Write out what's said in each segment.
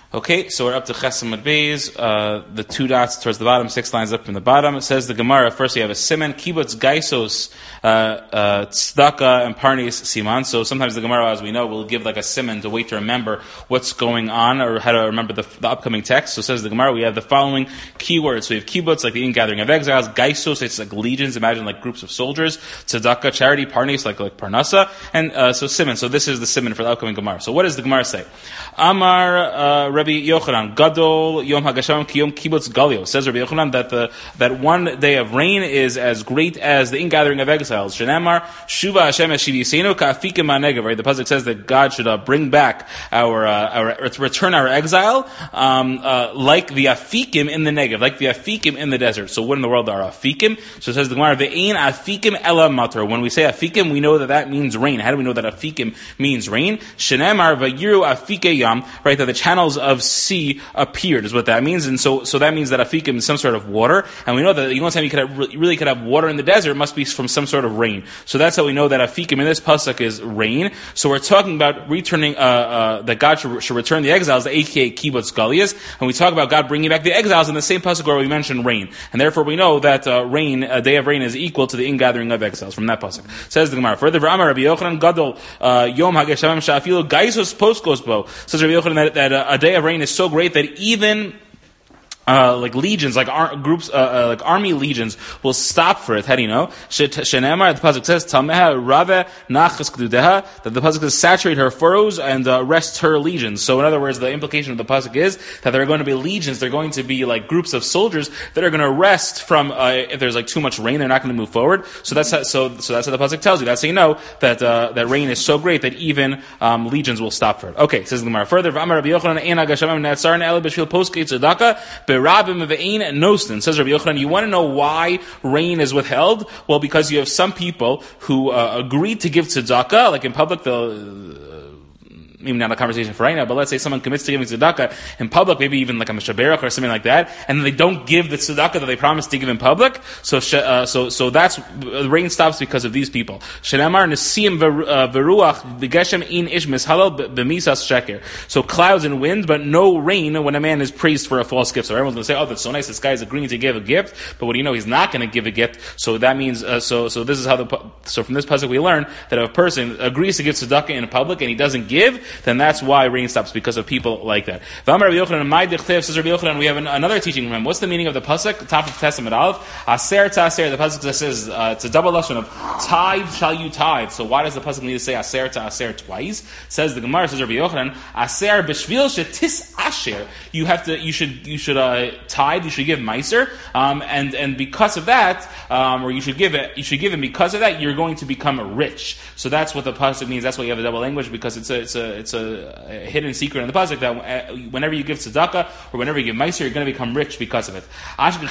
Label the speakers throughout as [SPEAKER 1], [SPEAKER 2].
[SPEAKER 1] Okay, so we're up to Chesed Beis, the two dots towards the bottom, 6 lines up from the bottom. It says the Gemara, first we have a siman, kibbutz, gaisos, tzedakah, and parnes siman. So sometimes the Gemara, as we know, will give like a siman to wait to remember what's going on, or how to remember the upcoming text. So says the Gemara, we have the following keywords. So we have kibbutz, like the ingathering of exiles, gaisos, it's like legions, imagine like groups of soldiers, tzedakah, charity, parnes, like parnasa, and so siman. So this is the siman for the upcoming Gemara. So what does the Gemara say? Amar Rabbi Yochanan, Gadol Yom Hagashamim Kiyom Kibbutz Galio. Says Rabbi Yochanan that one day of rain is as great as the ingathering of exiles. Shenamar Shuva Hashem Eshivisenu Ka'afikim Ha'negev. Right, the pasuk says that God should bring back return our exile, like the afikim in the Negev, like the afikim in the desert. So what in the world are afikim? So it says the Gemara, Ve'ein afikim ela matar. When we say afikim, we know that means rain. How do we know that afikim means rain? Shenamar Vayiru Afike Yam. Right, that the channels of sea appeared is what that means, and so that means that afikim is some sort of water, and we know that the only time you really could have water in the desert must be from some sort of rain. So that's how we know that afikim in this pasuk is rain. So we're talking about returning that God should return the exiles, aka kibbutz galiyas, and we talk about God bringing back the exiles in the same pasuk where we mentioned rain, and therefore we know that rain, a day of rain, is equal to the ingathering of exiles from that pasuk. Says the Gemara further, V'amar Rabbi Yochanan Gadol Yom Hageshamim Sha'afilu Gaisos Poskos Bo. Says Rabbi Yochanan that a day of rain is so great that even like legions, like groups, like army legions, will stop for it. How do you know? Shenemar, the pasuk says, Tameha Rave Nachas Kdudeha, that the pasuk says, saturate her furrows and rest her legions. So in other words, the implication of the pasuk is that there are going to be legions, they're going to be like groups of soldiers that are going to rest from, if there's like too much rain, they're not going to move forward. So that's how, so that's what the pasuk tells you. That's how you know that that rain is so great that even legions will stop for it. Okay, says the Gemara further, V'amar Rabbi Yochanan Ein Hagashamim Ne'atzarna Ela B'Shvil Poskei Tzedakah Rabim Ve'ein Nostin. Says Rabbi Yochanan, you want to know why rain is withheld? Well, because you have some people who agree to give tzedakah, like in public, they'll maybe not a conversation for right now, but let's say someone commits to giving tzedakah in public, maybe even like a mishaberach or something like that, and they don't give the tzedakah that they promised to give in public. So that's the rain stops because of these people. Shenamar nesim veruach b'geshem in ish mishalal b'misas sheker. So clouds and wind, but no rain when a man is praised for a false gift. So everyone's going to say, "Oh, that's so nice. This guy is agreeing to give a gift," but what do you know? He's not going to give a gift. So that means so this is how so from this pasuk we learn that if a person agrees to give tzedakah in public and he doesn't give, then that's why rain stops, because of people like that. V'amar Rabbi Yochanan, my dichtiv, says Rabbi Yochanan, we have another teaching from him. What's the meaning of the pasuk? Top of Testament Aleph. Aser ta'aser, the pasuk that says, it's a double lashon of tithe shall you tithe. So why does the pasuk need to say aser ta'aser twice? Says the Gemara, says Rabbi Yochanan, aser b'shvil shetis asher. You should tithe, you should give meiser, and because of that, or you should give it, because of that, you're going to become rich. So that's what the pasuk means. That's why you have a double language, because it's a hidden secret in the pasuk that whenever you give tzedakah or whenever you give meiser, you're going to become rich because of it. Rabbi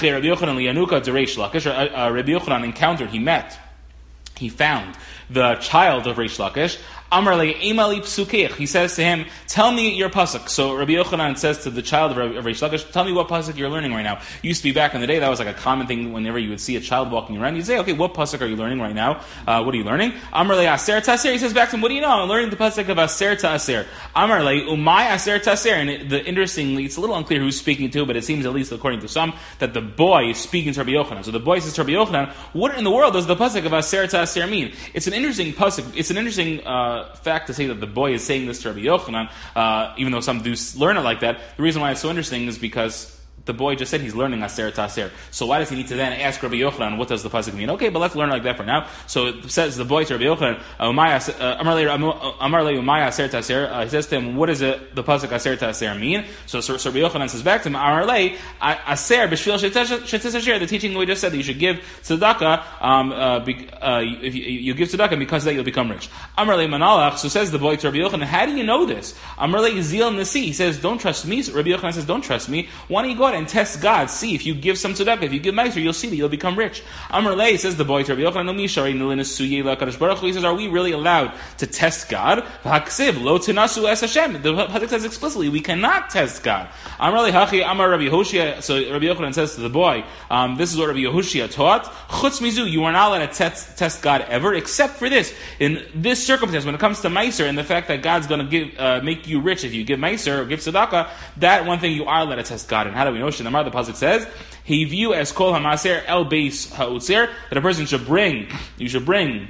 [SPEAKER 1] Yochanan encountered, he found the child of Reish Lakish. Amarle Emali Psukech. He says to him, tell me your pasuk. So Rabbi Yochanan says to the child of Reish Lakish, tell me what pasuk you're learning right now. Used to be back in the day, that was like a common thing whenever you would see a child walking around. You'd say, okay, what pasuk are you learning right now? What are you learning? Amarle Aser Taser. He says back to him, what do you know? I'm learning the pasuk of Aser Taser. Amarle Umay Aser Taser. And interestingly, it's a little unclear who's speaking to, but it seems, at least according to some, that the boy is speaking to Rabbi Yochanan. So the boy says to Rabbi Yochanan, what in the world does the pasuk of Aser Taser mean? It's an interesting pasuk. It's an interesting fact to say that the boy is saying this to Rabbi Yochanan, even though some do learn it like that. The reason why it's so interesting is because the boy just said he's learning Aser Taser. So why does he need to then ask Rabbi Yochanan, what does the pasuk mean? Okay, but let's learn like that for now. So it says the boy to Rabbi Yochanan, Amarle Umay Aser Taser. He says to him, what does the pasuk Aser Taser mean? So Rabbi Yochanan says back to him, Amarle Aser B'Shvil Shetis Asher. The teaching we just said that you should give tzedakah. If you give tzedakah, because of that you'll become rich. Amarle Manalach. So says the boy to Rabbi Yochanan, how do you know this? Amarle Zil Nasi. He says, don't trust me. So Rabbi Yochanan says, don't trust me. Why don't you go ahead and test God. See, if you give some tzedakah, if you give meiser, you'll see that you'll become rich. Amar lei, says the boy to Rabbi Yochanan, he says, are we really allowed to test God? The pasuk says explicitly, we cannot test God. Amar lei hachi, Amar Rabbi Yehoshua, so Rabbi Yochanan says to the boy, this is what Rabbi Yehoshua taught, chutz mizu, you are not allowed to test God ever, except for this. In this circumstance, when it comes to meiser and the fact that God's going to give make you rich if you give meiser or give tzedakah, that one thing you are allowed to test God. And how do we know? Shenamar, the pasuk says, he view as kol hamaser el beis ha'utzer, that a person should bring. You should bring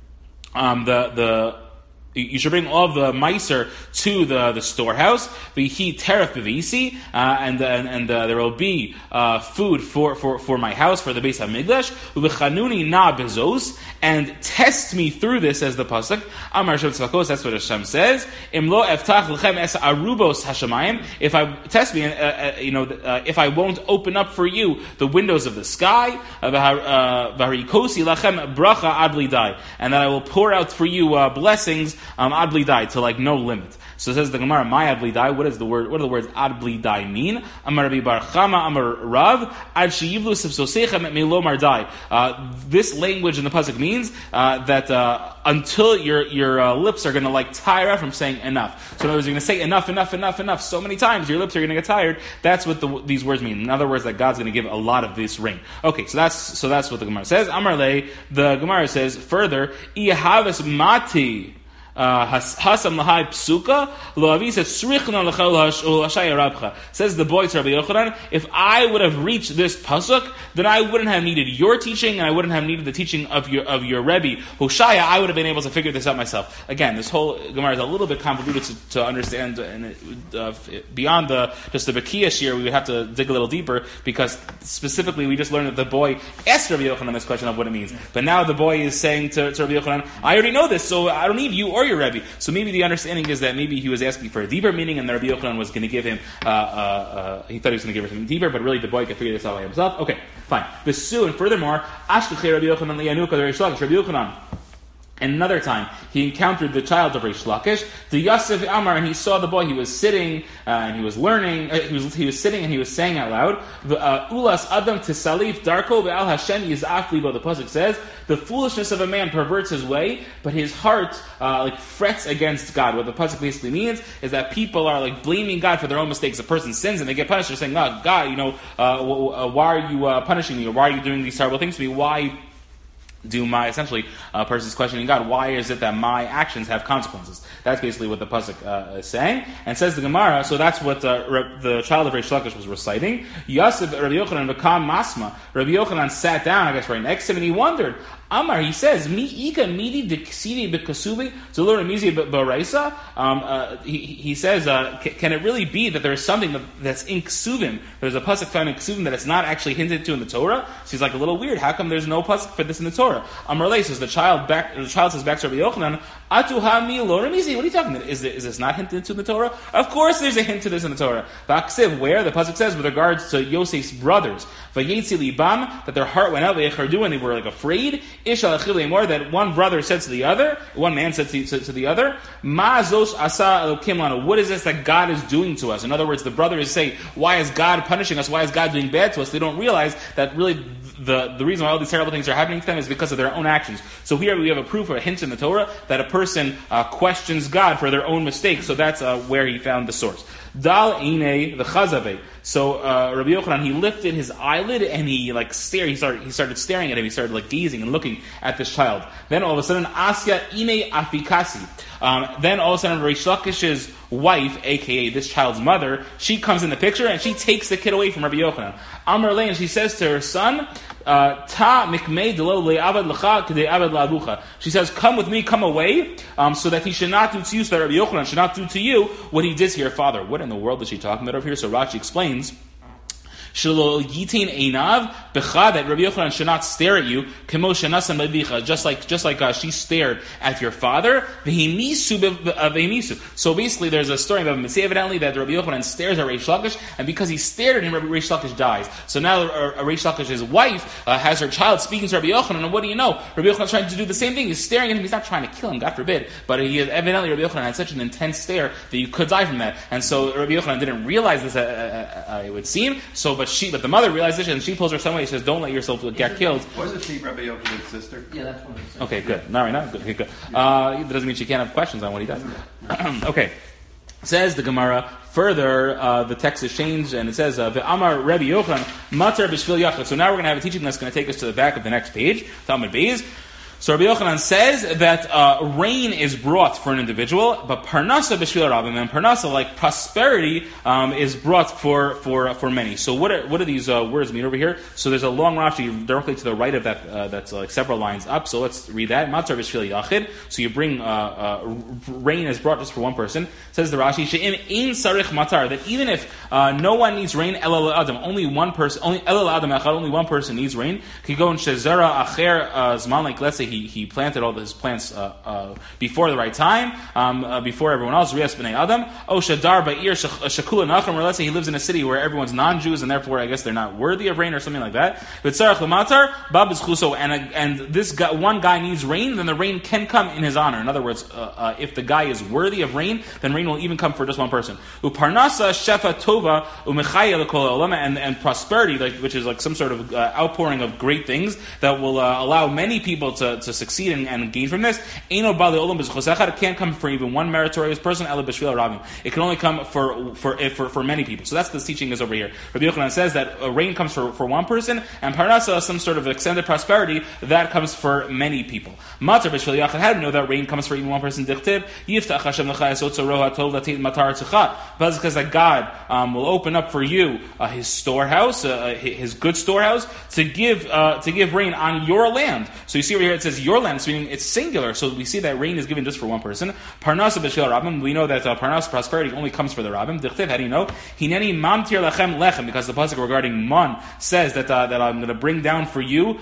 [SPEAKER 1] you should bring all of the meiser to the storehouse. V'hi teref b'visi, and there will be food for my house, for the Beis Hamikdash. V'chanuni na bezos, and test me through this, says the pasuk. Amar Hashem tzvakos, that's what Hashem says. Im lo eftach lechem es arubos hashamayim. If I test me, if I won't open up for you the windows of the sky, v'harikosi lachem bracha ad lidai, and that I will pour out for you blessings. Ad blidai, to like no limit. So it says the Gemara, my ad blidai, what are the words ad blidai mean? Amar Rabbi Bar Chama, Amar Rav, ad sheyivlu sivsosechem et melo mardai. This language in the pasuk means that until your lips are going to like tire out from saying enough. So in other words, you're going to say enough so many times, your lips are going to get tired. That's what these words mean. In other words, that God's going to give a lot of this rain. Okay, so that's what the Gemara says. Amar Le, the Gemara says further, Ihavis mati. Hasam lahai psuka loavi says srichna l'chol rabcha. Says the boy to Rabbi Yochanan, if I would have reached this pasuk, then I wouldn't have needed your teaching, and I wouldn't have needed the teaching of your Rebbe Hoshaya. I would have been able to figure this out myself. Again, this whole Gemara is a little bit convoluted to understand, and beyond just the Bekiah shir, we would have to dig a little deeper, because specifically we just learned that the boy asked Rabbi Yochanan this question of what it means. But now the boy is saying to Rabbi Yochanan, I already know this, so I don't need you or your Rebbe. So maybe the understanding is that maybe he was asking for a deeper meaning, and the Rabbi Yochanan was going to give him, he thought he was going to give him something deeper, but really the boy could figure this out by himself. Okay, fine. Besu, and furthermore, Ashkechei Rabbi Yochanan liyanuka the Reish Lakish, Rabbi Yochanan. And another time, he encountered the child of Reish Lakish, the Yosef Amar, and he saw the boy. He was sitting and he was learning. He was sitting and he was saying out loud, "Ulas Adam tisalif darko ve'al Hashem yizaf libo." The pasuk says, "The foolishness of a man perverts his way, but his heart frets against God." What the pasuk basically means is that people are like blaming God for their own mistakes. A person sins and they get punished. They're saying, "Oh, God, why are you punishing me? Or why are you doing these terrible things to me? Why?" Essentially, a person's questioning God, why is it that my actions have consequences? That's basically what the pasuk is saying. And says the Gemara, so that's what the child of Reish Lakish was reciting. Yosef Rabbi Yochanan v'kam masma. Rabbi Yochanan sat down, I guess right next to him, and he wondered. Amar, he says, Mi ika midi diksivi b'kasubi to learn mizi b'raisa. He says, can it really be that there's something that's in ksuvim? There's a pasuk found in ksuvim that it's not actually hinted to in the Torah. So he's like a little weird. How come there's no pasuk for this in the Torah? Amar Le says the child says back to Rabbi Yochanan, Atu hami lo remizi. What are you talking about? Is this not hinted to in the Torah? Of course, there's a hint to this in the Torah. Ba'ksiv, where the pasuk says with regards to Yosef's brothers, vayetzi libam, that their heart went out, and they were like afraid. Ishal achilei more, that one brother said to the other, one man said to the other, Ma zos asa elokim lanu. What is this that God is doing to us? In other words, the brothers say, why is God punishing us? Why is God doing bad to us? They don't realize that really the reason why all these terrible things are happening to them is because of their own actions. So here we have a proof or a hint in the Torah that a person questions God for their own mistakes. So that's where he found the source. Dal ine the chazave. So Rabbi Yochanan, he lifted his eyelid and he stared. He started staring at him. He started gazing and looking at this child. Then all of a sudden, Asya ine afikasi. Then all of a sudden, Reish Lakish's wife, aka this child's mother, she comes in the picture and she takes the kid away from Rabbi Yochanan. Amar Le, and she says to her son, Ta mikmei delo le'avad lecha k'dei avad la'abucha. She says, come with me, come away, so that he should not do to you, so that Rabbi Yochanan should not do to you what he did to your father. What in the world is she talking about over here? So Rashi explains, Shelo yitin einav becha, that Rabbi Yochanan should not stare at you, kemo shenasan bebicha, just like she stared at your father. V'himisu. So basically, there's a story about Mitzvah evidently that Rabbi Yochanan stares at Reish Lakish, and because he stared at him, Reish Lakish dies. So now Reish Lakish's wife has her child speaking to Rabbi Yochanan, and what do you know? Rabbi Yochanan is trying to do the same thing. He's staring at him. He's not trying to kill him, God forbid, but evidently Rabbi Yochanan had such an intense stare that you could die from that. And so Rabbi Yochanan didn't realize this, it would seem. So, but but the mother realizes it, and she pulls her son away. She says, "Don't let yourself get killed."
[SPEAKER 2] Wasn't she Rabbi Yochanan's sister?
[SPEAKER 3] Yeah, that's one of the
[SPEAKER 1] Okay, good. All right, now good. Okay, good. That doesn't mean she can't have questions on what he does. Okay. Says the Gemara. Further, the text is changed, and it says, "Ve'amar Rabbi Yochanan matar b'shvil yachid." So now we're going to have a teaching that's going to take us to the back of the next page. Talmud Beis. So Rabbi Yochanan says that rain is brought for an individual, but parnasa b'shvil rabim, and parnasa, like prosperity, is brought for many. So what do these words mean over here? So there's a long Rashi directly to the right of that that's like several lines up. So let's read that. Matar b'shvil yachid. So you bring rain is brought just for one person. Says the Rashi, she'im ein sarich matar, that even if no one needs rain, elal adam, only one person needs rain. Can go and shezara acher zman, like let's say he planted all his plants before the right time, before everyone else. Rias b'nei adam. O shadar ba'ir shakula nacham, or let's say he lives in a city where everyone's non-Jews and therefore I guess they're not worthy of rain or something like that. But sarach l'matar bab is chuso, and this guy, one guy needs rain, then the rain can come in his honor. In other words, if the guy is worthy of rain, then rain will even come for just one person. Uparnasa shefa tova umechaya l'kol olama, and prosperity, like, which is like some sort of outpouring of great things that will allow many people to succeed and gain from this. Eino bali olam b'zchosechad, it can't come for even one meritorious person. Ela b'shvil rabim, it can only come for many people. So that's the teaching is over here. Rabbi Yochanan says that rain comes for one person, and parnasa, some sort of extended prosperity, that comes for many people. Matar b'shvil yachad, how do we know that rain comes for even one person? Dichtib yiftach Hashem l'chayes otzaro hatov latit matar tzachah, but it's because that God will open up for you His storehouse, His good storehouse, to give rain on your land. So you see over here it says your land, meaning it's singular. So we see that rain is given just for one person. Parnasa b'shvil rabim, we know that parnas, prosperity, only comes for the rabim. Dichtib, how do you know? Hineni mamtir lachem lechem, because the pasuk regarding man says that I'm going to bring down for you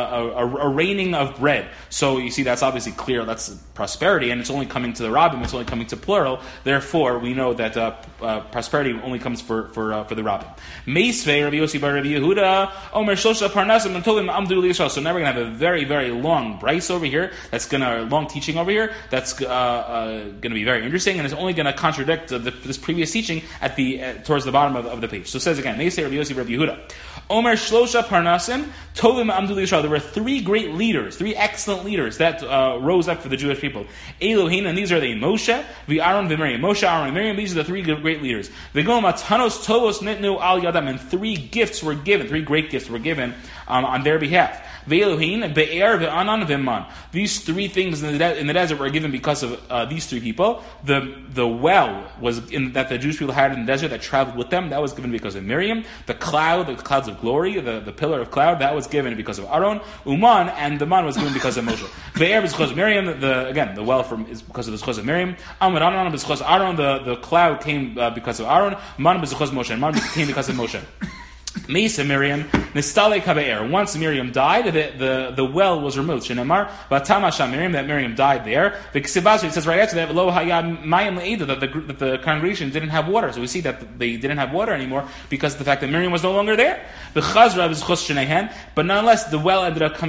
[SPEAKER 1] a raining of bread. So you see that's obviously clear. That's prosperity, and it's only coming to the rabim. It's only coming to plural. Therefore, we know that prosperity only comes for the rabim. Meisvei Rabbi Yossi bar Rabbi Yehuda Omer Shosha Parnasim and Tovim Amdu Liyishal. So now we're going to have a very, very long brayso over here. Long teaching over here. That's going to be very interesting, and it's only going to contradict this previous teaching at towards the bottom of the page. So it says again, Meisvei Rabbi Yossi bar Rabbi Yehuda Omer Shlosha Parnasim Tovim Amdu Liyishal. There were three great leaders, three excellent leaders that rose up for the Jewish people. Elohim, and these are the Moshe, Aaron, Miriam. Moshe, Aaron, and Miriam. These are the three great leaders. V'gom atanos tovos nitnu al yadam, and three great gifts were given on their behalf. Ve'elohim, be'er, ve'anan, ve'man. These three things in the desert were given because of these three people. The well that the Jewish people had in the desert that traveled with them, that was given because of Miriam. The clouds of glory, the pillar of cloud, that was given because of Aaron. Uman, and the man was given because of Moshe. Ve'er is because of Miriam. The well is because of the schos of Miriam. Amad Anan is because of Aaron. The cloud came because of Aaron. Man is because of Moshe. And man came because of Moshe. Mesa Miriam, Nistale Kabe'er. Once Miriam died, the well was removed. Shenamar, Batamasha Miriam, that Miriam died there. The Ksibasu, it says right after that, Lo Hayam Mayim Le'eda, that the congregation didn't have water. So we see that they didn't have water anymore because of the fact that Miriam was no longer there. The Chazra is Chos Shenehen, but nonetheless, the well ended up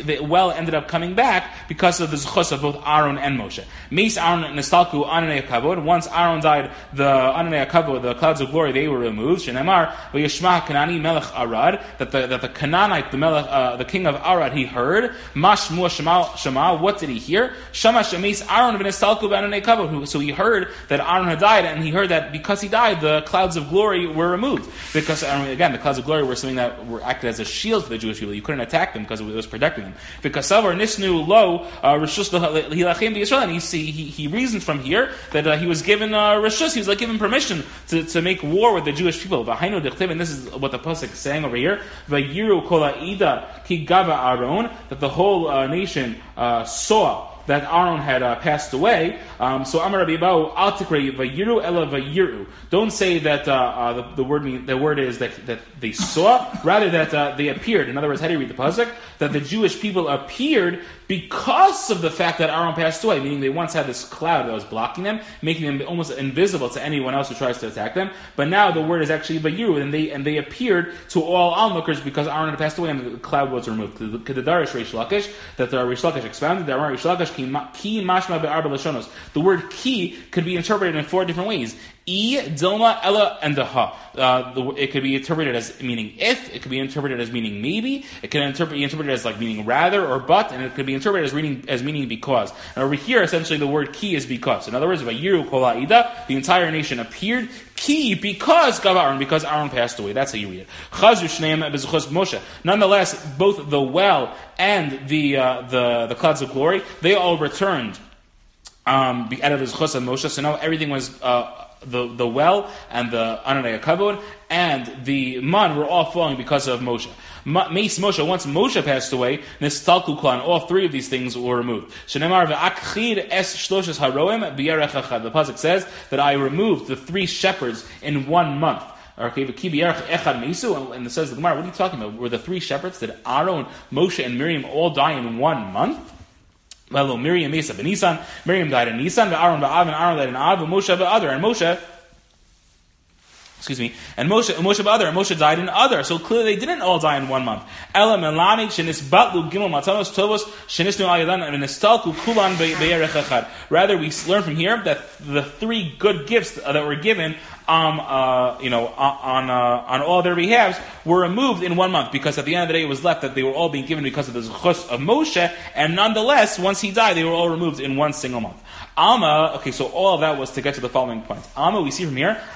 [SPEAKER 1] coming back because of the Chos of both Aaron and Moshe. Mes Aaron Nistalku Ananei Kavod. Once Aaron died, the Ananei Kavod, the clouds of glory, they were removed. Shenamar, V'yishma Kanani Melech Arad, that the Canaanite, the king of Arad, he heard. Mashmu Shema, what did he hear? Shama Shemes Aaron v'Nestalku b'Ananei Kavod. So he heard that Aaron had died, and he heard that because he died, the clouds of glory were removed. Because again, the clouds of glory were something that were acted as a shield for the Jewish people. You couldn't attack them because it was protecting them. Because Savar Nisnu Lo Rishus Hilachim B'Yisrael, and he reasons from here that he was given Rishus, he was like given permission to make war with the Jewish people. V'Hainu Dechtiv, and this is what the pasuk is saying over here. V'Yiru Kol Ha'ida Ki Gava Aaron, that the whole nation saw that Aaron had passed away. So Amar Rabbi Bau Al Tikrei Vayiru Ela Vayiru. Don't say that the word is that they saw, rather that they appeared. In other words, how do you read the pasuk? That the Jewish people appeared because of the fact that Aaron passed away, meaning they once had this cloud that was blocking them, making them almost invisible to anyone else who tries to attack them. But now the word is actually Vayiru, and they appeared to all onlookers because Aaron had passed away and the cloud was removed. Kedadarish Reish Lakish, that the Reish Lakish expounded, that Reish Lakish ki mashma be'arba lashonos. The word ki could be interpreted in four different ways. E, Dilma, Ella, and the Ha. It could be interpreted as meaning if, it could be interpreted as meaning maybe, it can be interpreted as like meaning rather or but, and it could be interpreted as meaning because. And over here, essentially the word ki is because. In other words, Vayiru Kol Ha'ida, the entire nation appeared, ki, because Gav Aaron, because Aaron passed away. That's how you read it. Chazu Shneim Bezuchos Moshe. Nonetheless, both the well and the clouds of glory, they all returned out of his chos of Moshe. So now everything was the well and the Ananei Kavod and the man were all falling because of Moshe. Meis Moshe, once Moshe passed away, Nistalku Klan, all three of these things were removed. Shenemar ve'akchid es shloshes haroim b'yerech echad. The pasuk says that I removed the 3 shepherds in 1 month. Okay, and it says the Gemara, what are you talking about? Were the 3 shepherds, did Aaron, Moshe, and Miriam all die in 1 month? Well, Miriam Mesa b'Nisan, Miriam died in Nisan, Aaron ba'Av, and Aaron died in Av, and Moshe ba'Adar, and Moshe ba'Adar, and Moshe died in Adar. So clearly they didn't all die in 1 month. Ela melamid shenisbatlu gimel matanos tovos shenisnu al yadan and nistalku kulan be'erech echad. Rather, we learn from here that the 3 good gifts that were given on all their behalves were removed in 1 month, because at the end of the day it was left that they were all being given because of the zechus of Moshe, and nonetheless, once he died, they were all removed in 1 single month. Okay, so all of that was to get to the following point. We see from here,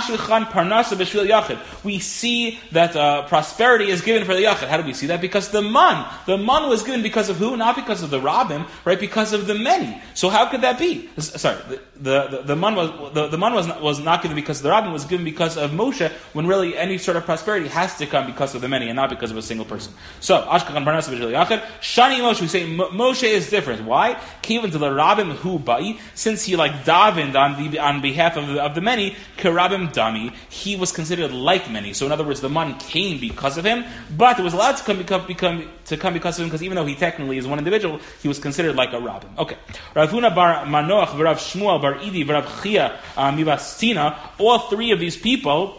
[SPEAKER 1] we see that prosperity is given for the Yachid. How do we see that? Because the man was given because of who? Not because of the Rabbim, right? Because of the many. So how could that be? Sorry, the man was not given because of the Rabbim, was given because of Moshe, when really any sort of prosperity has to come because of the many and not because of a single person. So Ashkachan Parnasa B'Shvil Yachid, Shani Moshe, we say Moshe is different. Why? Even to the Rabbim hu bai, since he davened on behalf of the many, Karabim Dami, he was considered like many. So in other words, the man came because of him, but it was allowed to come because of him, because even though he technically is one individual, he was considered like a Rabbim. Okay. Rav Huna bar Manoach, Rav Shmuel bar Idi, Rav Chia Mibastina, all 3 of these people,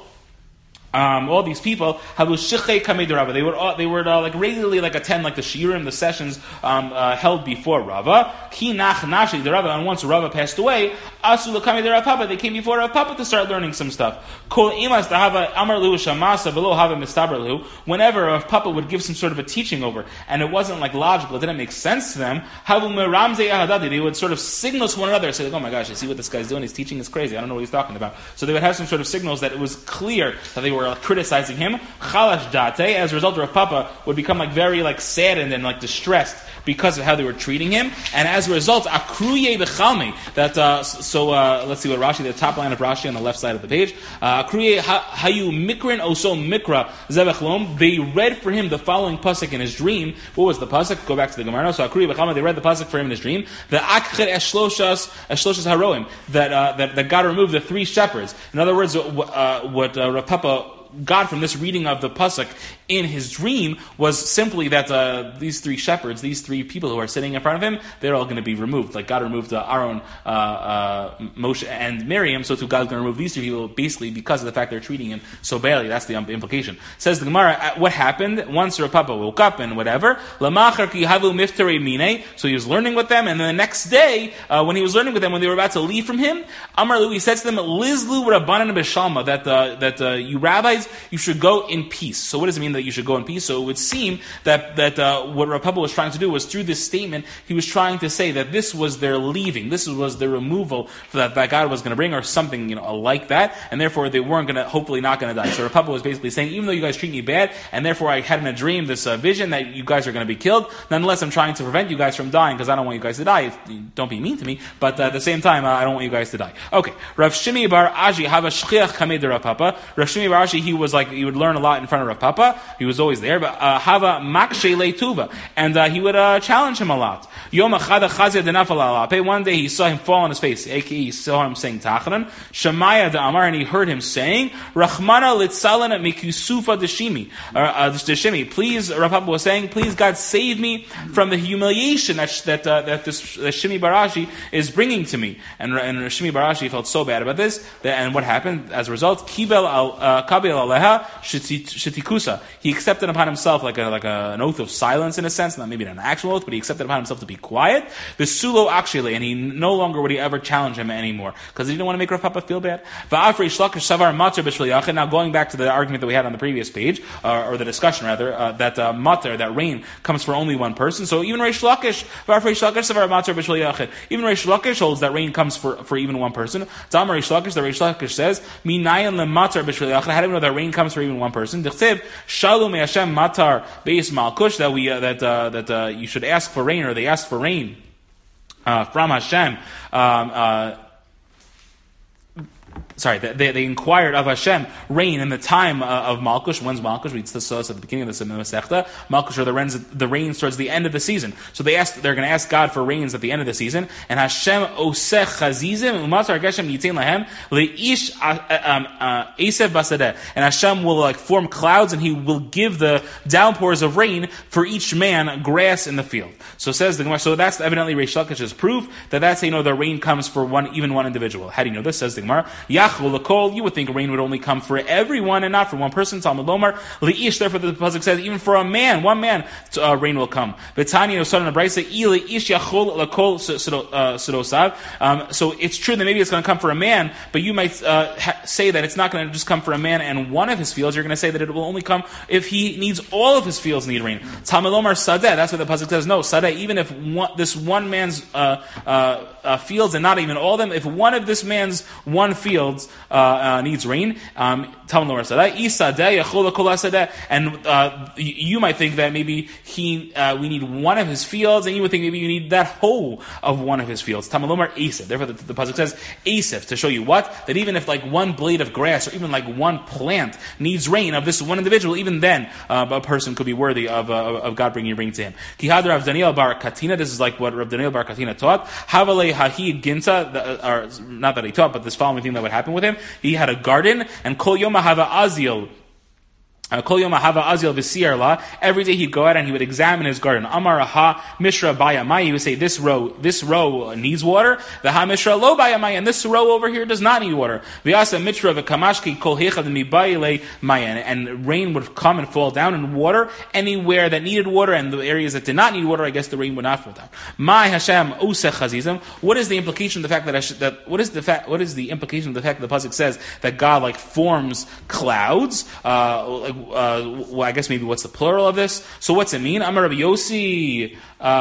[SPEAKER 1] all these people have shichei kamei de Rava. They were like regularly attend the shiurim, the sessions held before Rava. Ki nach nafshi de Rava, and once Rava passed away, asu kamei de Rav Papa. They came before Rav Papa to start learning some stuff. Kol imas dahava amar lu shamasa velo hava mistaber lu. Whenever Rav Papa would give some sort of a teaching over, and it wasn't logical, it didn't make sense to them. Havu meramzei ahadadi. They would sort of signal to one another, say, "Oh my gosh, I see what this guy's doing. His teaching is crazy. I don't know what he's talking about." So they would have some sort of signals that it was clear that they were criticizing him. Chalash date, as a result, Rav Papa would become very saddened and distressed because of how they were treating him, and as a result, akruye b'chalme. That let's see what Rashi, the top line of Rashi on the left side of the page. Akruye hayu mikrin oso mikra zevechlom. They read for him the following pasuk in his dream. What was the pasuk? Go back to the Gemara. So akruye b'chalme, they read the pasuk for him in his dream. The akcher eshloshas haroim, that God removed the 3 shepherds. In other words, what Rav Papa got from this reading of the pasuk in his dream was simply that these 3 shepherds, these 3 people who are sitting in front of him, they're all going to be removed. Like God removed Aaron, Moshe, and Miriam, so too God's going to remove these 3 people basically because of the fact they're treating him so badly. That's the implication. Says the Gemara, what happened? Once Rav Papa woke up and whatever, lamachar ki havu mifteri mine, so he was learning with them, and then the next day, when he was learning with them, when they were about to leave from him, Amar Lu, he said to them, Lizlu Rabbanan B'Shalma, that you rabbis, you should go in peace. So what does it mean that you should go in peace? So it would seem that what Rav Papa was trying to do was, through this statement, he was trying to say that this was their leaving, this was their removal that God was going to bring, or something like that, and therefore they weren't going to, hopefully not going to die. So Rav Papa was basically saying, even though you guys treat me bad, and therefore I had in a dream this vision that you guys are going to be killed, nonetheless I'm trying to prevent you guys from dying, because I don't want you guys to die. Don't be mean to me, but at the same time, I don't want you guys to die. Okay, Rav Shimi bar Aji hava shchiach kamei de Rav Papa. Rav Shimi bar Aji, he was he would learn a lot in front of Rav Papa. He was always there, but hava makshe leituva, and he would challenge him a lot. Yom achad chazia denafal alape. One day he saw him fall on his face, aka he saw him saying Tachanan. Shemaya de Amar, and he heard him saying, Rachmana litzalan mikusufa deshimi. Please, Rav Papa was saying, please God save me from the humiliation that Shimi Barashi is bringing to me. And Shimi Barashi felt so bad about this, and what happened as a result? Kabel aleha shetikusa. He accepted upon himself like an oath of silence in a sense, not maybe an actual oath, but he accepted upon himself to be quiet. The sulo akshile, and he no longer would he ever challenge him anymore because he didn't want to make Rav Papa feel bad. Now going back to the argument that we had on the previous page, or the discussion rather, that matar, that rain comes for only one person. So even Reish Lakish, even Reish Lakish holds that rain comes for even one person. Damar Reish Lakish, the Reish Lakish says, Minayan lematar b'shvil yachid. How do we know that rain comes for even one person? Dichsev shalom Hashem matar beis malkush, that you should ask for rain, or they asked for rain from Hashem. They inquired of Hashem rain in the time of Malkush. When's Malkush? We saw this at the beginning of the Masechta. Malkush are the rains towards the end of the season. So they're going to ask God for rains at the end of the season. And Hashem osech chazizim umatar geshem yitain lahem leish esev basadeh. And Hashem will form clouds, and He will give the downpours of rain for each man grass in the field. So says the Gemara. So that's evidently Reish Lakish's proof that that's how you know the rain comes for even one individual. How do you know this? Says the Gemara. You would think rain would only come for everyone and not for one person. Talmud Lomar leish. Therefore, the pasuk says even for a man, one man, rain will come. V'tani osad in the brayso leish yachol lakol sidosav. So it's true that maybe it's going to come for a man, but you might say that it's not going to just come for a man and one of his fields. You're going to say that it will only come if he needs all of his fields need rain. Talmud Lomar sadeh. That's what the pasuk says. No sadeh. Even if this one man's fields and not even all of them, if one of this man's one fields needs rain, and you might think that maybe we need one of his fields, and you would think maybe you need that whole of one of his fields. Tamalomar Asif. Therefore, the pasuk says Asif to show you what, that even if one blade of grass or even one plant needs rain of this one individual, even then a person could be worthy of God bringing rain to him. Kihad Rav Daniel Bar Katina. This is like what Rav Daniel Bar Katina taught. Havale Hahi Ginta, or not that he taught, but this following thing that would happen with him. He had a garden, and Kol Yom Hava Azil. Every day he'd go out and he would examine his garden. Amar ha mishra bayamai. He would say, this row needs water. The ha mishra lo bayamai, and this row over here does not need water. Vyasa mitra v'kamashki kol hechad mibayile mayan. And rain would come and fall down, and water anywhere that needed water, and the areas that did not need water, I guess the rain would not fall down. My Hashem usech chazizim. What is the implication of the fact what is the implication of the fact that the pasuk says that God forms clouds? I guess maybe what's the plural of this? So what's it mean? Amar Rabbi Yossi,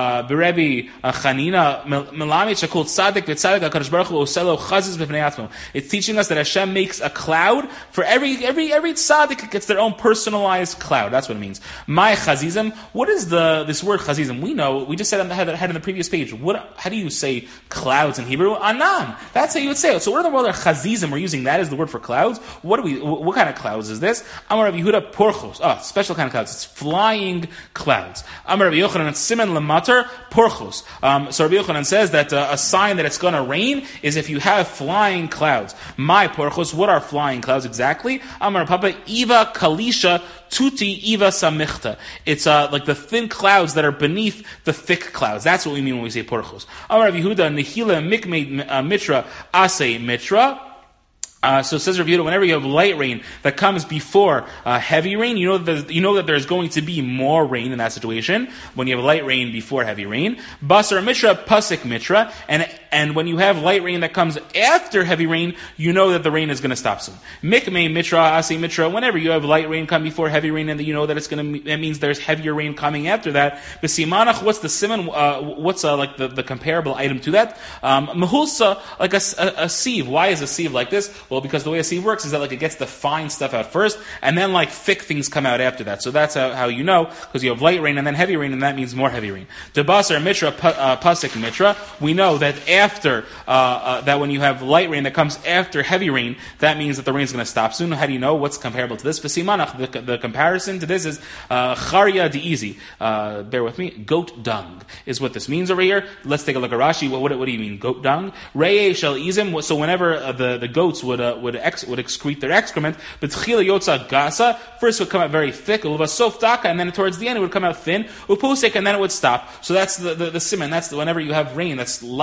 [SPEAKER 1] Berebi Chanina, Melamit Shakol Tzadik V'Tzadik HaKadosh Baruch Hu Oselo Chazis B'Fnei Atzmo. It's teaching us that Hashem makes a cloud for every tzaddik gets their own personalized cloud. That's what it means. My chazizim. What is this word chazizim? We just said on the head in the previous page. How do you say clouds in Hebrew? Anan. That's how you would say it. So what in the world are chazizim? We're using that as the word for clouds. What kind of clouds is this? Amar Rabbi Yehuda Porchos. Special kind of clouds. It's flying clouds. Amar Rabbi Yochanan Siman Lamater Porchos. So Rabbi Yochanan says that a sign that it's going to rain is if you have flying clouds. My Porchos. What are flying clouds exactly? Amar Papa Eva Kalisha Tuti Eva Samichta. It's like the thin clouds that are beneath the thick clouds. That's what we mean when we say Porchos. Amar Rabbi Yehuda Nehila Mikmei Mitra Ase Mitra. So it says Rabbi Yehuda, whenever you have light rain that comes before heavy rain, you know that there's going to be more rain in that situation. When you have light rain before heavy rain, Basar Mitra, Pasik Mitra, and when you have light rain that comes after heavy rain, you know that the rain is going to stop soon. Mikmei Mitra, Asi Mitra. Whenever you have light rain come before heavy rain, and you know that that means there's heavier rain coming after that. B'simanach, what's the simon? What's like the comparable item to that? Mahulsa, like a sieve. Why is a sieve like this? Well, because the way a sieve works is that it gets the fine stuff out first, and then thick things come out after that. So that's how you know, because you have light rain and then heavy rain, and that means more heavy rain. Debasar Mitra, Pasik Mitra. We know that after that, when you have light rain that comes after heavy rain, that means that the rain is going to stop soon. How do you know? What's comparable to this? V'simanach, the comparison to this is Charia Di'izi. Bear with me. Goat dung is what this means over here. Let's take a look at Rashi. What do you mean, goat dung? Reye shel izim. So whenever the goats would excrete their excrement, but tchila yotza gasa, first it would come out very thick, sof daka, and then towards the end it would come out thin, upusik, and then it would stop. So that's the simon. That's whenever you have rain that's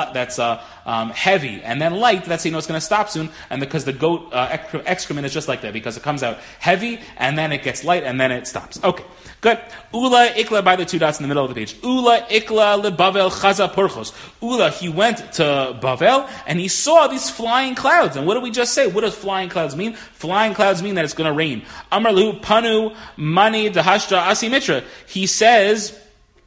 [SPEAKER 1] heavy and then light, that's how you know it's going to stop soon. And because the goat excrement is just like that, because it comes out heavy and then it gets light and then it stops. Okay, good. Ula ikla, by the two dots in the middle of the page. Ula ikla leBavel chaza porchos. Ula, he went to Bavel and he saw these flying clouds. And what did we just say? What does flying clouds mean? Flying clouds mean that it's going to rain. Amar lehu panu mani dahashta asimitra. He says,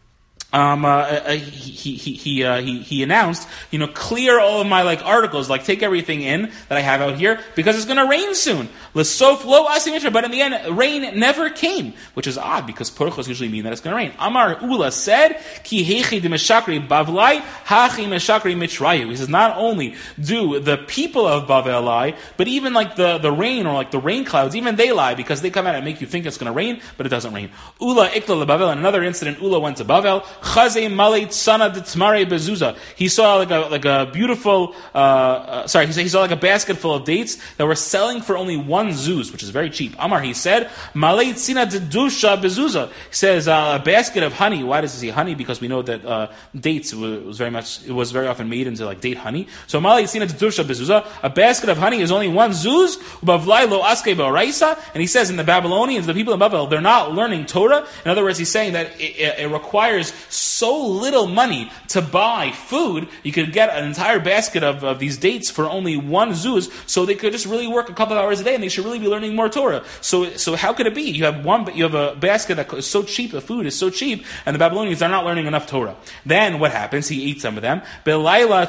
[SPEAKER 1] he announced, clear all of my articles, take everything in that I have out here because it's going to rain soon. L'sof lo asimitra, but in the end, rain never came, which is odd because porchos usually mean that it's going to rain. Amar Ula said, ki hechi de meshakri bavlai hachi meshakri mitrayu. He says, not only do the people of Bavel lie, but even the rain or the rain clouds, even they lie because they come out and make you think it's going to rain, but it doesn't rain. Ula ikla leBavel. In another incident, Ula went to Bavel. Chaze maleit sana de tmare bezuza. He saw a beautiful, he saw a basket full of dates that were selling for only one zuz, which is very cheap. Amar, he said, maleit sina de dusha bezuza. He says, a basket of honey. Why does he say honey? Because we know that dates was very often made into date honey. So maleit sina de dusha bezuza. A basket of honey is only one zuz. Ubavlai lo aske ba'araisa. And he says, in the Babylonians, the people of Babel, they're not learning Torah. In other words, he's saying that it requires so little money to buy food. You could get an entire basket of these dates for only one zuz, so they could just really work a couple of hours a day, and they should really be learning more Torah. So how could it be? You have a basket that is so cheap, the food is so cheap, and the Babylonians are not learning enough Torah. Then what happens? He ate some of them. Belayla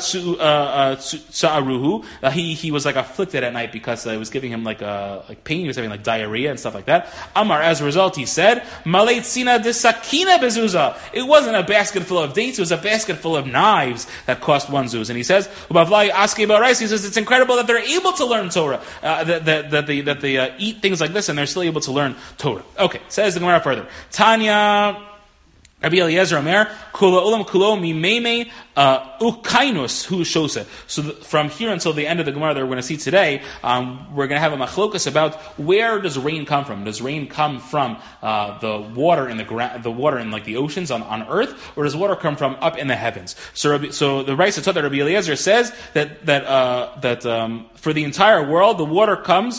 [SPEAKER 1] tsa'aruhu. He was afflicted at night because it was giving him pain. He was having diarrhea and stuff like that. Amar, as a result, he said, Maleit sina de sakina bezuza. It wasn't a basket full of dates, it was a basket full of knives that cost one zuz. And he says, he says it's incredible that they're able to learn Torah, that they eat things like this and they're still able to learn Torah. Okay, says the Gemara further. Tanya Rabbi Eliezer Omer, Kula Ulam Kulo Mimeme Ukainus Hu Shose. So from here until the end of the Gemara that we're going to see today, we're going to have a machlokas about where does rain come from. Does rain come from the water in the water in the oceans on earth, or does water come from up in the heavens? So the Raisa Tata Rabbi Eliezer says that for the entire world the water comes.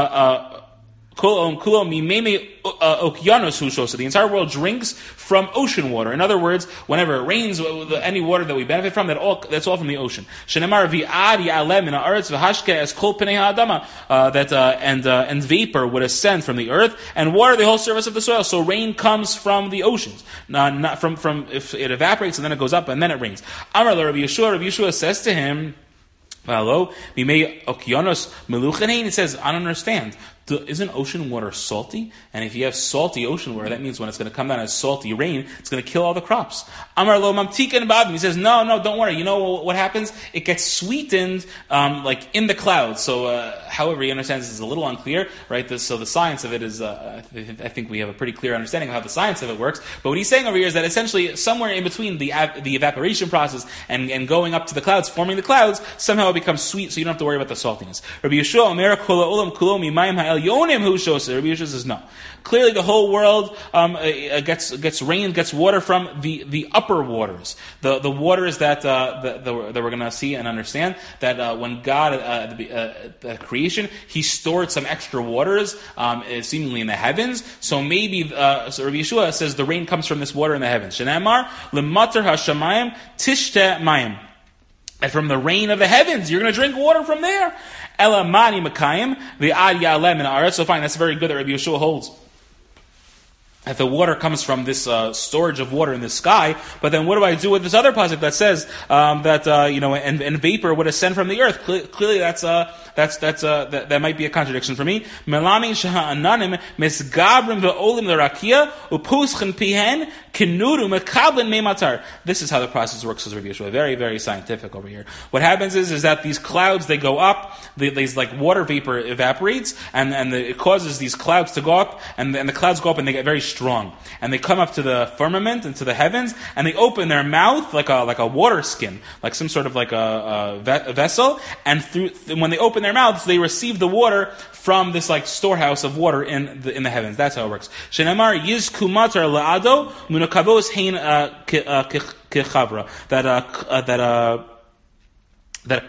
[SPEAKER 1] So the entire world drinks from ocean water. In other words, whenever it rains, any water that we benefit from, that's all from the ocean. And vapor would ascend from the earth and water the whole surface of the soil. So rain comes from the oceans, not from if it evaporates and then it goes up and then it rains. Amar Rabbi Yeshua says to him, "Hello, it says, I don't understand. Isn't ocean water salty? And if you have salty ocean water, that means when it's going to come down as salty rain, it's going to kill all the crops. Amar lo mamtikan ba'adim. He says, no, don't worry. You know what happens? It gets sweetened, in the clouds. So, however, you understand this is a little unclear, right? So the science of it is, I think we have a pretty clear understanding of how the science of it works. But what he's saying over here is that essentially somewhere in between the evaporation process and going up to the clouds, forming the clouds, somehow it becomes sweet, so you don't have to worry about the saltiness. Rabbi Yeshua Omer kol ha'olam kulo mimayim ha'elyonim hu shoseh. Rabbi Yeshua says no. Clearly, the whole world gets rain, gets water from the upper waters, the waters that we're going to see and understand. That when God at creation, He stored some extra waters, seemingly in the heavens. So maybe so Rabbi Yeshua says the rain comes from this water in the heavens. Shenamar lemater hashamayim tishte mayim. And from the rain of the heavens, you're going to drink water from there. Elamani makayim the ad yalem in aretz. So fine, that's very good that Rabbi Yeshua holds that the water comes from this storage of water in the sky. But then what do I do with this other pasuk that says and vapor would ascend from the earth? Clearly, that might be a contradiction for me. Melami shahananim misgabrim ve'olim l'rakia upuschen pihen kinuru mekablin meimatar. This is how the process works, says Rabbi Yeshua. Very, very scientific over here. What happens is that these clouds, they go up, these water vapor evaporates, and it causes these clouds to go up, and the clouds go up and they get very strong. And they come up to the firmament and to the heavens, and they open their mouth like a water skin, like some sort of a vessel, and when they open their mouths, they receive the water from this storehouse of water in the heavens. That's how it works. Shenamar yizku matar la'ado munakavos hein kechavra. That that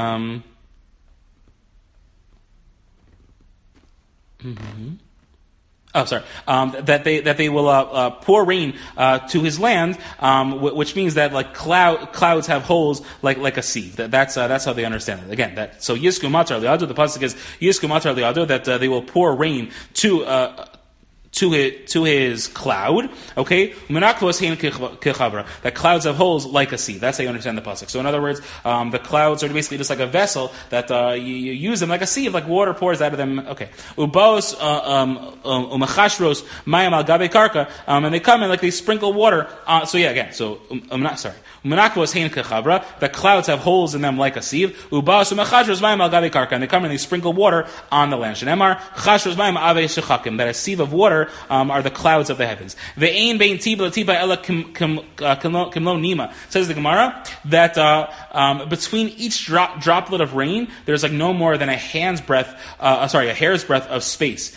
[SPEAKER 1] Oh, sorry. That they will pour rain to his land, which means that like clouds have holes like a sieve. That's how they understand it. Again, so Yisku Matar Liado. The pasuk is Yisku Matar Liado, that they will pour rain to his cloud, okay? That clouds have holes like a sea. That's how you understand the pasuk. So in other words, the clouds are basically just like a vessel that you use them like a sieve, like water pours out of them. Okay. Ubaos umachashros mayam al gabe karka, and they come and like they sprinkle water. Umenakvos hein kechavra. The clouds have holes in them like a sieve. Ubaos umachashros mayam al gabe karka, and they come and they sprinkle water on the land. Shenemar chashros mayam ave shechakim. That a sieve of water are the clouds of the heavens. Ve'ein bein tiba tiba ela kimlo nima. Says the Gemara that between each droplet of rain, there's like no more than a hair's breadth of space.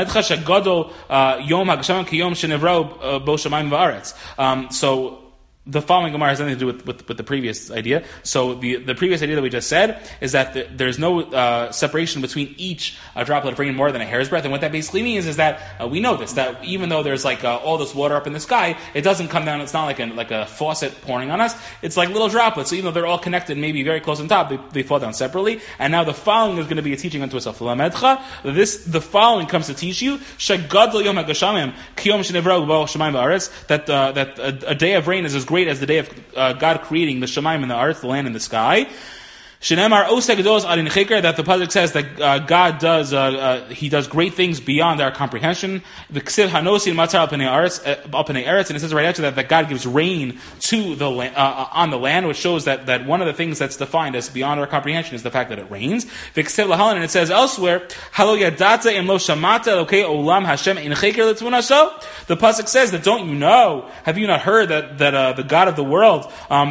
[SPEAKER 1] So the following Gemara has nothing to do with the previous idea. So the previous idea that we just said is that there's no separation between each droplet of rain more than a hair's breadth. And what that basically means is that we know this, that even though there's like all this water up in the sky, it doesn't come down. It's not like a faucet pouring on us. It's like little droplets. So even though they're all connected, maybe very close on top, they fall down separately. And now the following is going to be a teaching unto itself. The following comes to teach you that a day of rain is as great as the day of God creating the Shemaim and the earth, the land and the sky. Shenemar Osegdos Adin Cheker, that the pasuk says that God does He does great things beyond our comprehension. The Ksiv Hanosin Matar Al Pnei Eretz, and it says right after that God gives rain to the on the land, which shows that one of the things that's defined as beyond our comprehension is the fact that it rains. The Ksiv Lahalan, and it says elsewhere, Halo Yadata Im Lo Shamata Elokei Olam Hashem In Cheker Litzvunaso. The pasuk says that don't you know? Have you not heard that the God of the world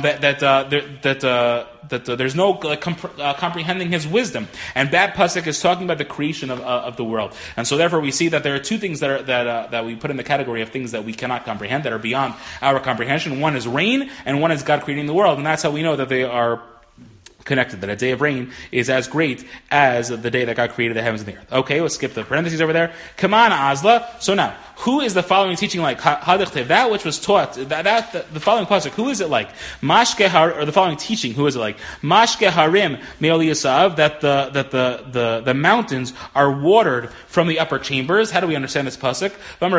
[SPEAKER 1] that there's no comprehending His wisdom, and that pasuk is talking about the creation of the world, and so therefore we see that there are two things that we put in the category of things that we cannot comprehend, that are beyond our comprehension. One is rain, and one is God creating the world, and that's how we know that they are connected, that a day of rain is as great as the day that God created the heavens and the earth. Okay, let's skip the parentheses over there. Kamana Azla. So now, who is the following teaching like? That which was taught, the following pasuk, who is it like? Or the following teaching, who is it like? Mashke Harim Me'al Yasav, that the mountains are watered from the upper chambers. How do we understand this pasuk?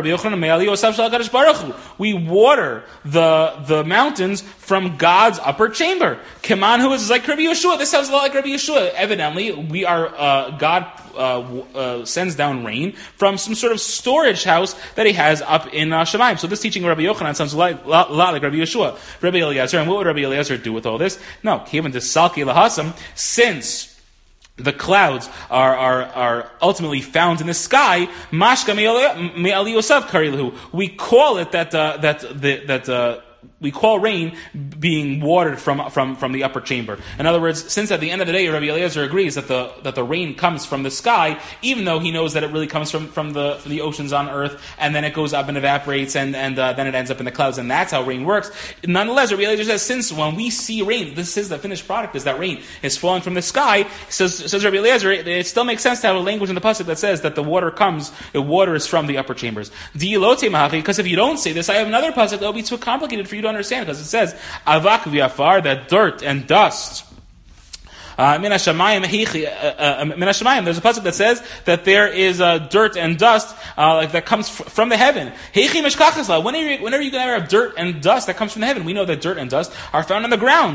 [SPEAKER 1] We water the mountains from God's upper chamber. Keman, who is like Rabbi Yeshua. This sounds a lot like Rabbi Yeshua. Evidently, we are God sends down rain from some sort of storage house that He has up in Shemaim. So this teaching of Rabbi Yochanan sounds a lot like Rabbi Yeshua. Rabbi Eliezer, and what would Rabbi Eliezer do with all this? No, Kevin Salki Lahasam, since the clouds are ultimately found in the sky, Mashka Me'ali Yosef Karilahu. We call it that we call rain being watered from the upper chamber. In other words, since at the end of the day, Rabbi Eliezer agrees that the rain comes from the sky, even though he knows that it really comes from the oceans on earth, and then it goes up and evaporates, and then it ends up in the clouds, and that's how rain works. Nonetheless, Rabbi Eliezer says, since when we see rain, this is the finished product, is that rain is falling from the sky, says Rabbi Eliezer, it still makes sense to have a language in the pasuk that says that the water is from the upper chambers. Because if you don't say this, I have another pasuk that will be too complicated for you to understand, because it says avak v'afar, that dirt and dust. Min hashamayim, there's a pasuk that says that there is dirt and dust that comes from the heaven. When are you going to have dirt and dust that comes from the heaven? We know that dirt and dust are found on the ground.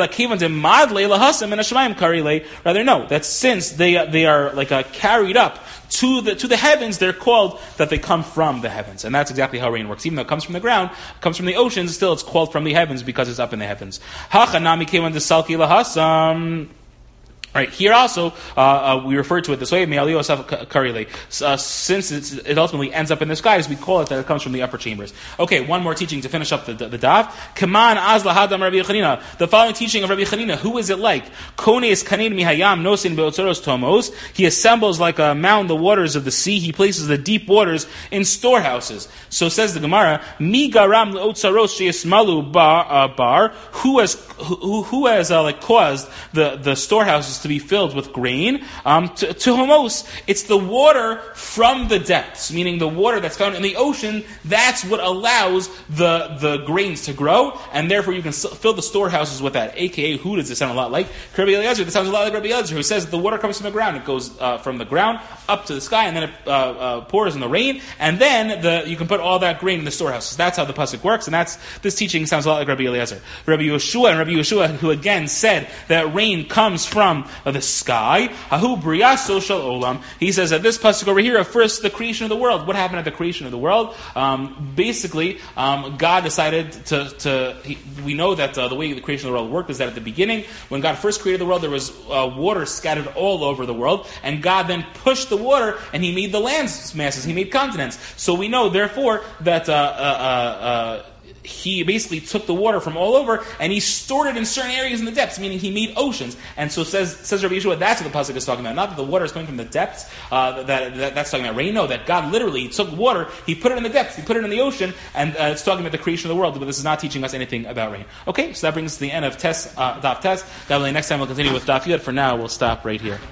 [SPEAKER 1] Rather, no, that since they are like carried up to the heavens, they're called that they come from the heavens. And that's exactly how rain works. Even though it comes from the ground, it comes from the oceans, still it's called from the heavens because it's up in the heavens. Right, here also, we refer to it this way, since it ultimately ends up in the skies, we call it that it comes from the upper chambers. Okay, one more teaching to finish up the daf. Kaman azla hadam Rabbi Chanina. The following teaching of Rabbi Chanina, who is it like? Kones kanin mihayam nosin beotzoros tomos. He assembles like a mound the waters of the sea. He places the deep waters in storehouses. So says the Gemara, Mi garam leotzaros sheyismalu bar. Who has caused the storehouses to be filled with grain? To homos, it's the water from the depths, meaning the water that's found in the ocean. That's what allows the grains to grow, and therefore you can fill the storehouses with that. AKA, who does it sound a lot like? Rabbi Eliezer. This sounds a lot like Rabbi Eliezer, who says that the water comes from the ground. It goes from the ground up to the sky, and then it pours in the rain, and then you can put all that grain in the storehouses. That's how the pasuk works, and this teaching sounds a lot like Rabbi Eliezer. Rabbi Yeshua, who again said that rain comes from the sky. Hahu briyaso shel olam. He says that this pasuk over here refers to the creation of the world. What happened at the creation of the world? Basically, God decided we know that the way the creation of the world worked is that at the beginning, when God first created the world, there was water scattered all over the world, and God then pushed the water, and He made the land masses. He made continents. So we know, therefore, that He basically took the water from all over and He stored it in certain areas in the depths, meaning He made oceans. And so says Rabbi Yeshua, that's what the pasuk is talking about. Not that the water is coming from the depths, that's talking about rain. No, that God literally took water, He put it in the depths, He put it in the ocean, and it's talking about the creation of the world, but this is not teaching us anything about rain. Okay, so that brings us to the end of Daf Tes. God willing, next time we'll continue with Daf Yud. For now, we'll stop right here.